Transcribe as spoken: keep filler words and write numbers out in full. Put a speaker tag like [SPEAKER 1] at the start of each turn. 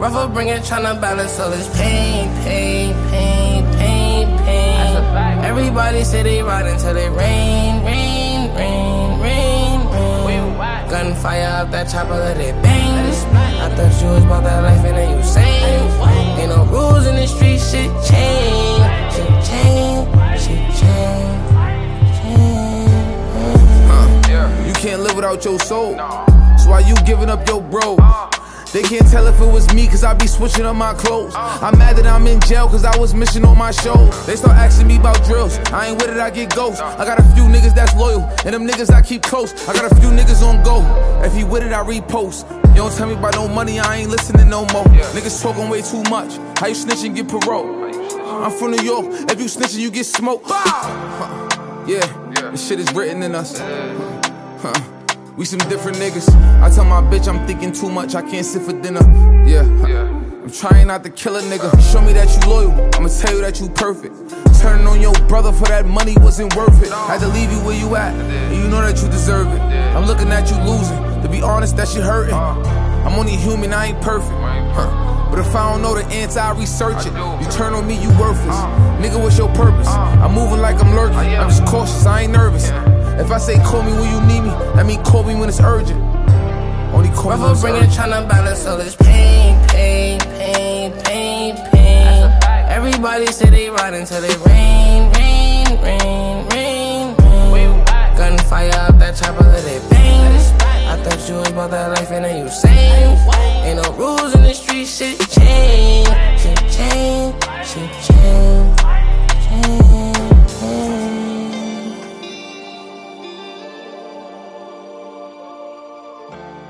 [SPEAKER 1] Rough upbringing, tryna balance all this pain, pain, pain, pain, pain. Everybody say they ride until it rain, rain, rain, rain, rain. Gunfire up that chopper, let it bang. I thought you was about that life and then you sang. Ain't no rules in the street, shit change, shit change, shit change, change.
[SPEAKER 2] You can't live without your soul. So why you giving up your bro? They can't tell if it was me cause I be switching up my clothes. I'm mad that I'm in jail cause I was missing on my shows. They start asking me about drills, I ain't with it, I get ghosts. I got a few niggas that's loyal, and them niggas I keep close. I got a few niggas on go, if he with it I repost. You don't tell me about no money, I ain't listening no more. Niggas talking way too much, how you snitching get parole? I'm from New York, if you snitching you get smoked. Yeah, this shit is written in us. Huh. We some different niggas. I tell my bitch I'm thinking too much, I can't sit for dinner. Yeah, I'm trying not to kill a nigga. Show me that you loyal, I'ma tell you that you perfect. Turning on your brother for that money wasn't worth it. Had to leave you where you at, and you know that you deserve it. I'm looking at you losing, to be honest that shit hurting. I'm only human, I ain't perfect. Huh. But if I don't know the answer, I research it. You turn on me, you worthless. Nigga, what's your purpose? I'm moving like I'm lurking, I'm just cautious, I ain't nervous. If I say call me when you need me, that mean call me when it's urgent. Only call me when it's urgent.
[SPEAKER 1] Tryna balance all this pain, pain, pain, pain, pain. Everybody say they ride until it rain, rain, rain, rain, rain. Gunfire up that chopper, let it bang. I thought you was about that life and then you sang. Ain't no rules in the street, shit change, shit change, shit change, change, change.